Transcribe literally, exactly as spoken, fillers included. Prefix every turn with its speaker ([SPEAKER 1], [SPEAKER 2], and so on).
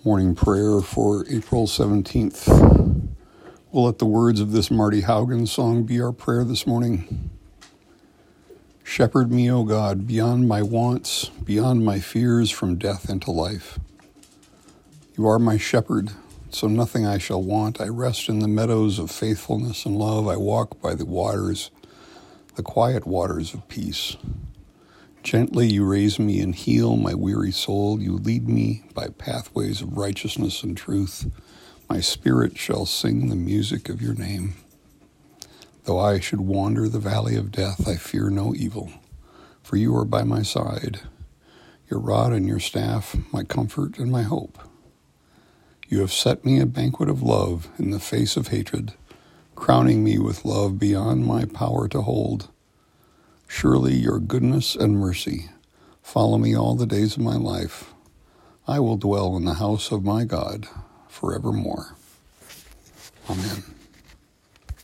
[SPEAKER 1] Morning prayer for April seventeenth. We'll let the words of this Marty Haugen song be our prayer this morning. Shepherd me, O God, beyond my wants, beyond my fears, from death into life. You are my shepherd, so nothing I shall want. I rest in the meadows of faithfulness and love. I walk by the waters, the quiet waters of peace. Gently you raise me and heal my weary soul. You lead me by pathways of righteousness and truth. My spirit shall sing the music of your name. Though I should wander the valley of death, I fear no evil, for you are by my side. Your rod and your staff, my comfort and my hope. You have set me a banquet of love in the face of hatred, crowning me with love beyond my power to hold. Surely your goodness and mercy follow me all the days of my life. I will dwell in the house of my God forevermore. Amen.